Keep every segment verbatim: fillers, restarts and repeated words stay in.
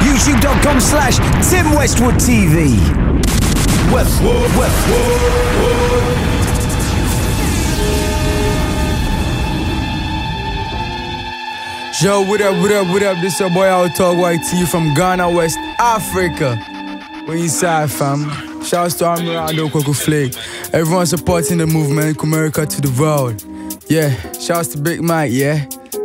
YouTube.com slash Tim Westwood TV. Westwood, Westwood. Yo, what up, what up, what up? This your boy Out Talk Y T from Ghana, West Africa. We inside, fam. Shouts to Amirando Coco Flake. Everyone supporting the movement, Kumerica to the world. Yeah, shouts to Big Mike, yeah.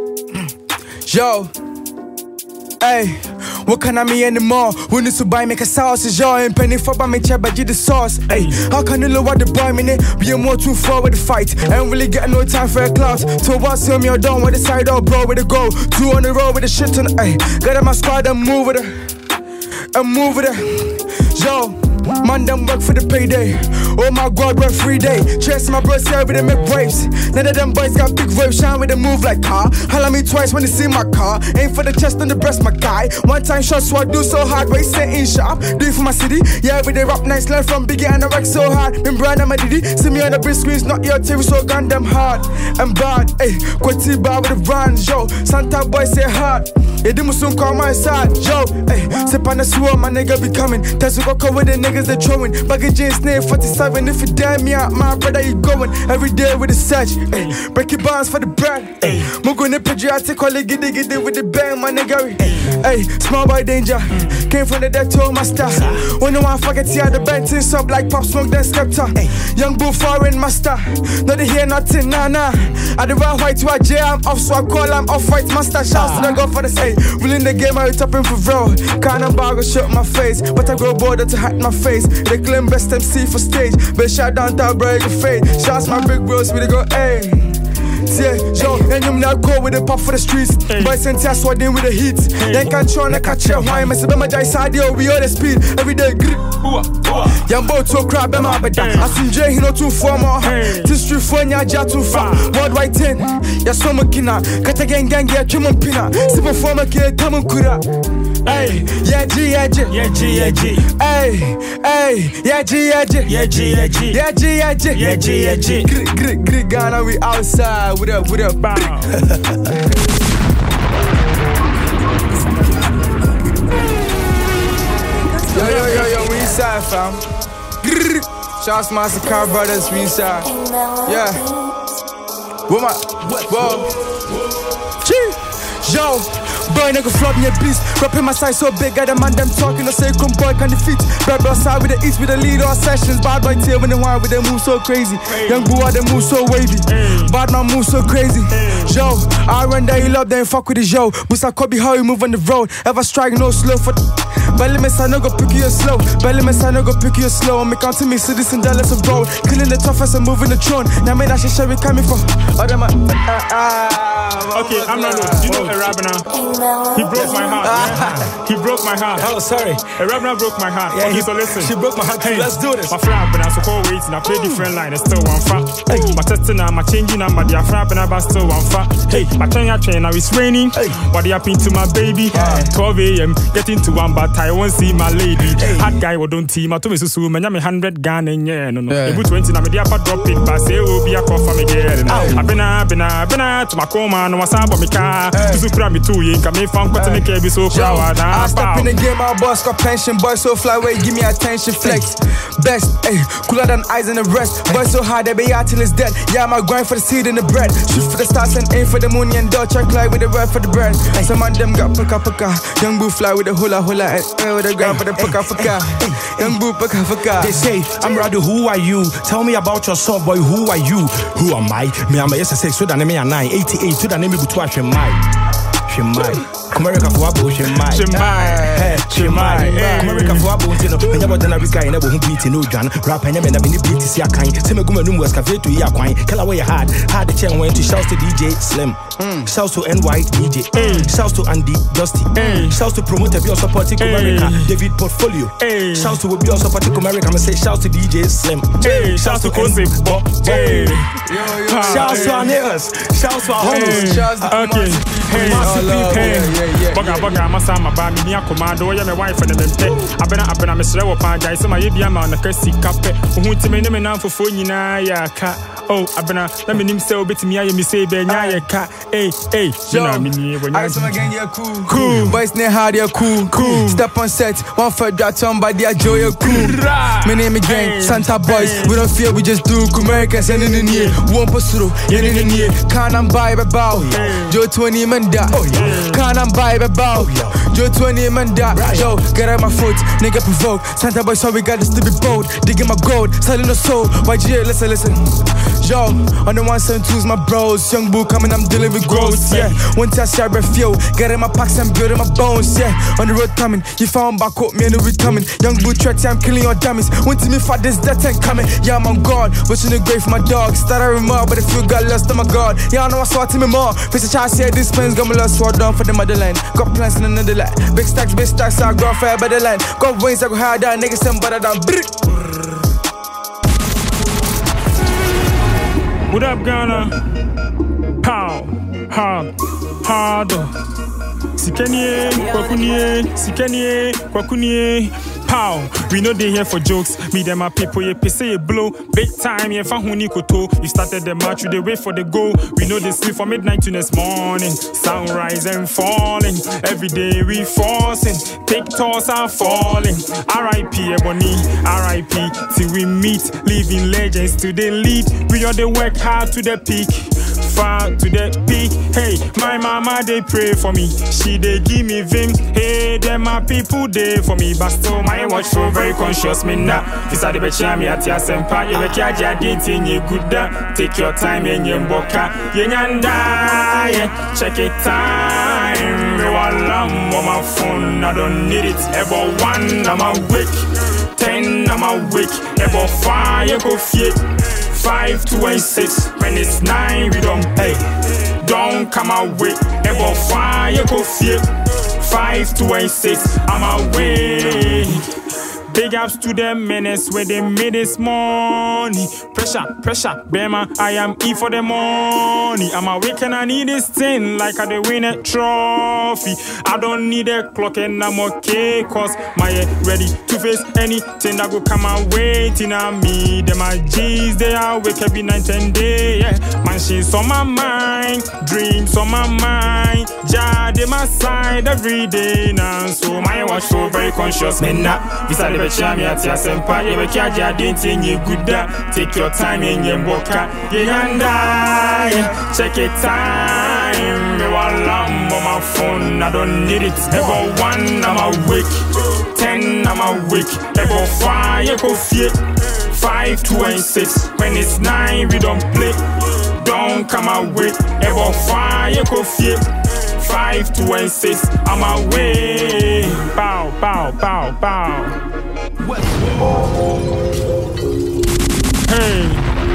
Yo, hey, what can I mean anymore? We need to buy, make a sauce, yo, and penny for buy me check, but you the sauce. Hey, how can you lower the boy minute? Be a more too far with the fight. Ain't really get no time for a class. So what's me or down with the side or bro with the go. Two on the road with the shit on, hey. Got in my squad and move with it. And move with it. Yo. Man, them work for the payday. Oh my God, work free day. Chase my bros here with them make waves. None of them boys got big waves, shine with them move like car. Holla me twice when they see my car. Aim for the chest and the breast, my guy. One time shot, so I do so hard. Wait, set in sharp. Do it for my city. Yeah, with the rap nice, learn from Biggie and I work so hard. Been brand and my diddy. See me on the big screens, not your T V, so gun them hard and bad. Ayy, Quati bar with the vans, yo. Santa boy say hard. Yeah, they must soon call my side, yo. Ayy, sip on the swore, my nigga be coming. Test to go cover with the niggas they throwing. Baggy jeans, snake forty-seven. If you damn me out, my brother, you going. Every day with the search. Ayy, break your bonds for the brand. Ayy, Mugu ne patriotic, call it giddy giddy with the bang, my nigga. Ayy, small boy danger. Came from the dead to my star. When you want fuck it, yeah, the band things up like Pop Smoke, then Skepta. Young bull foreign master. No, they hear nothing, nah, nah. I the right white to a J, I'm off, so I call I'm off white master. Shouts to the go for the say. Willing the game, I topping for real. Can't embargo, shut my face. But I grow border to hide my face. They claim best M C for stage. But shout down to break your fade. Shouts my big bros, we they go, ayy. Yeah, yo, and you now go with the pop for the streets. Boys sent us swording with the heat. Then can't try and catch you. Why am I saying my jai side? We all the speed every day. Young boy to crab them up, but I see Jay, he not too far more. This street for ya, ja too far. World right in, ya so makina. Cut again, gang, get Jumon Pina. Simple form of kid, come on, Kura. Hey, yeah, G, yeah, G, yeah, G, yeah, G. Hey, hey, yeah, G, yeah, G, yeah, G, yeah, G, yeah, G, yeah, G, yeah, G, yeah, G. Grit, grit, grit, Ghana, we outside. What up, what up, bow. Yo, yo, yo, yo, we inside, fam. Shouts to Master Car Brothers, we inside. Yeah. What my, whoa. Gee, yo. Boy, nigga flop me a beast. Rapping my side so big, got the man them talking. I say, come boy, can defeat. Bad boy side with the east, with the lead all sessions. Bad boy tail when they want with them move so crazy. Young boy, they move so wavy. Bad man move so crazy. Yo, I run that you love, then fuck with the yo. Busa Kobe, how you move on the road. Ever strike no slow for the. Belly miss, I no go pick you slow. Belly miss, I no go pick you slow. I'm counting me cities and Dallas of road. Killing the toughest and moving the throne. Now, man, that shit shall be coming from. Other man. Okay, I'm not know. You know Arabana? He broke my heart. Yeah. He broke my heart. Oh, sorry. Arabana broke my heart. Yeah, okay, so listen. She broke my heart. Hey, let's do this. My friend, but I'm so call waiting. I play different line. It's still one fat. Hey, my testing now, my changing number. The friend, but still one fat. Hey, my train, I train. Now it's raining. Hey, what happened to my baby? twelve a.m. Getting to one, but I won't see my lady. Hey. Hot guy, what don't team? I told me so soon. Man, I'm a hundred gun and yeah, no, no. You put twenty. Now me the upper drop it, but say will be a call for me again. I've been up, been up, been up to my coma. No one's about me car. To cry me too. You can make fun. Cutting the cable so proud. I step in the game, my boss got pension. Boy so fly away, give me attention. Flex, best, ayy, cooler than eyes and the rest. Boy so hard, they be out till it's dead. Yeah, my grind for the seed and the bread. Shoot for the stars and aim for the moon and dot. Check like with the red for the bread. Some of them got puka puka. Young boo fly with the hula hula and air with the ground for the puka puka. Young boo puka puka. They say, I'm rather who are you? Tell me about yourself, boy. Who are you? Who am I? Me, I'm a S S X, so that name a nine eighty-eight, so that name is to watch your mind. She might. America for Abu, she might. She might. She might. America for Abu, you know. When you're done, we can never beat no gun. Rap and I'm in the beat to see a kind. Semaguma Num was cafe to Yaquine. Callaway hard. Had the chair went to shout to D J Slim. Shouts to N Y D J. Shouts to Andy Dusty. Shouts to promote your supporting America. David Portfolio. Shouts to be also supporting America. I'm say shouts to D J Slim. Shouts to Kosi. Shouts to our neighbors. Shouts to our homies. Okay. Hey. Hey, Boga Boga, Massa, my baby, Mia Commando, I am my wife and the pet. I've been up and I'm a slow apologize. So my Yama on the Kirsty Cape, who went to me name for Fonina, ya cat. Oh, I've been a let me name so bit me, I may say, Benya, cat. hey, hey. Yo, I I some again, yeah, cool, cool. Boys near hard, yeah, cool, cool. Step on set, one for drop somebody, I joy, yeah, cool. My name is gang, Santa Boys. We don't fear, we just do. Americans and in the near, one pursue, in the near. Can't I'm buy a bow, Joe twenty man da. Can't I'm buy a bow, Joe twenty man da. Yo, get out my foot, nigga provoke. Santa Boys, so we got this to be bold. Digging my gold, selling the soul. Y G A, listen, listen. Yo, on the one seven twos, my bros. Young boo coming, I'm dealing with growth, yeah. One time I refuel, getting my packs, I'm building my bones, yeah. On the road coming, you found back up, me and we coming. Young boo threat, I'm killing your dummies. One to me for this, that ain't coming. Yeah, I'm on guard, wishing the grave for my dog. Started with more, but if you got lost, oh my god. Yeah, I know I saw to me more. Face a child, say this pen's got me lost, sword down for the motherland. Got plans in another land. Big stacks, big stacks, I go fair by the land. Got wings, I go hard down, niggas, some better than brick. What up, Ghana? Pow, hard, harder. Sikenie, kwakunie, sikenie, kwakunie. Pow, we know they here for jokes. Me them my people, you pay say you blow. Big time, yeah, fahuni koto. You started the match, you they wait for the goal. We know they sleep from midnight to next morning. Sunrise and falling. Every day we forcing. Take toss are falling. R I P Ebony, R I P till we meet. Living legends to the lead. We all they work hard to the peak. Far to the peak. Hey, my mama they pray for me. She they give me vim. Hey, them my people they for me. But still my watch so very conscious me now. This are the best me at your sempa. You make your jadit in your good da. Take your time in your boka. Yenyanda, yeah. Check it time. Me walam on my phone. I don't need it. Ever one, I'm awake. Ten, I'm awake. Ever five, you go fit. Five, two, and six. When it's nine, we don't pay. Don't come away. Ever five, you go fit. Five, two, and six. I'm away. Big ups to them menace where they made this money. Pressure, pressure, Bema, I am E for the money. I'm awake and I need this thing like I did win a trophy. I don't need a clock and I'm okay, cause my head ready to face anything that go come my way. Tina me, them my G's, they are awake every night and day, yeah. Man, she's on my mind, dreams on my mind. Ja, they my side every day now. So my watch so very conscious, man, nah. Beside Chami at your senpai, you make your jadint in your good da. Take your time in your boka. Yanda, check it time. Me walam on my phone, I don't need it. Ever one, I'm awake. Ten, I'm awake. Ever five, you go fit. Five, two, and six. When it's nine, we don't play. Don't come away. Ever five, you go fit. Five, two, and six. I'm away. Bow, bow, bow, bow. Hey,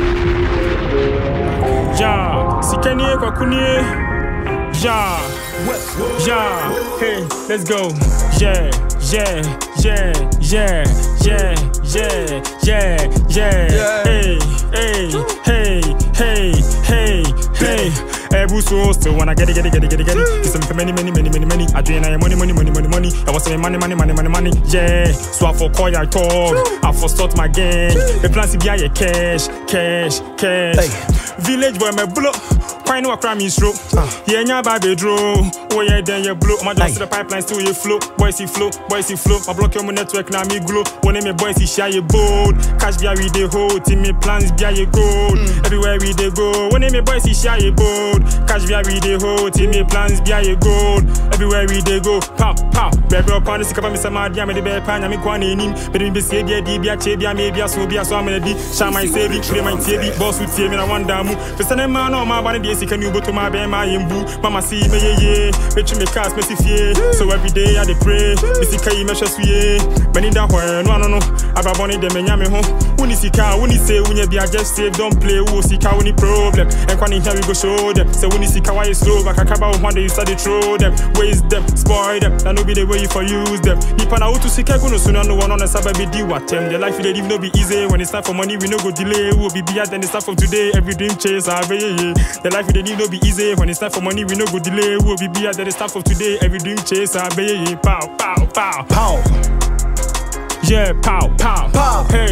ja, sikanie kwakunie, ja, ja, hey, let's go, yeah, yeah, yeah, yeah, yeah, yeah, yeah, yeah, hey, hey, hey, hey, hey, hey. Every so still wanna get it, get it, get it, get it, get it. Cause I'm many, many, many, many, many. I drain I money, money, money, money, money. I was saying money, money, money, money, money. Yeah. So I for call I talk. I for start my game. The plans to be a cash, cash, cash. Hey. Village boy, my blow. Quite no crime is true. Yeah, nya baby draw. Oh yeah, then you blow. My just the pipeline still you flow. Boys see flow, boys see flow. I block your network now me glow. One of me boys see share you bold. Cash be we dey hold. Team me plans be you gold. Everywhere we dey go. One of me boys see share you bold. Cash be we dey hold. Team me plans be you gold. Everywhere we dey go. Pow pow. Baby up on the sick up me some mad. Yeah me the bear pan. Yeah me kwan enim. But me be say dia di be a che be a me be a so be a so me di. Share my saving. Play my T V. Boss with me na one damu. First time man on my body. Can you go to my bed, my imbu? Mama see me, yeah, yeah. Bet you me cast me see. So every day I dey pray. Missy Kai me show sweet. Many that one, no, no, no. Aba bonny dem me nyame ho. Uni sika, uni say uni be a just save. Don't play. Who sika uni problem? And when here we go show them. Say uni sika why you slow? Back a kaba one day you start to throw them, waste them, spoil them. That no be the way you for use them. Nipa na utu sika kuno sooner no one on a sababi di watem. The life they live no be easy. When it's time for money we no go delay. Who be bigger than the stuff from today? Every dream chase, ah, yeah, yeah. The life they live no be easy. When it's time for money, we no go delay. We'll be bigger than the stuff of today. Every dream chase, I be pow, pow, pow, pow. Yeah, pow, pow, pow. Hey,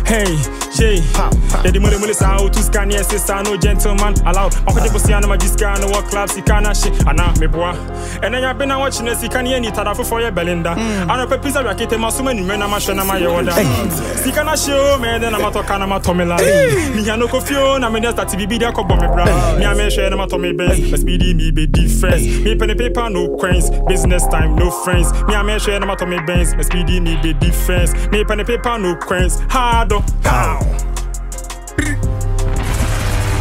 Hey, Shay, the money money sound to scan yes, sister, no gentleman allowed. I'm going to see another discount, no what clubs, he can't shit, and now me boy. And then I've been watching this, he can't hear any tada for your Belinda. And a pepper, I get him so many men, I'm a shana, my order. He can't show me, then I'm a talk, I'm a Tomila. Me, I know Kofion, I'm in that T V, there, Kobo, me brother. Me, I'm a share, I'm a Tommy Benz, let's be me, be difference. Me, pen and paper, no cranes, business time, no friends. Me, I'm a share, I'm a Tommy Benz, let's be me, be difference. Me, pen and paper, no cranes, hard up, pow.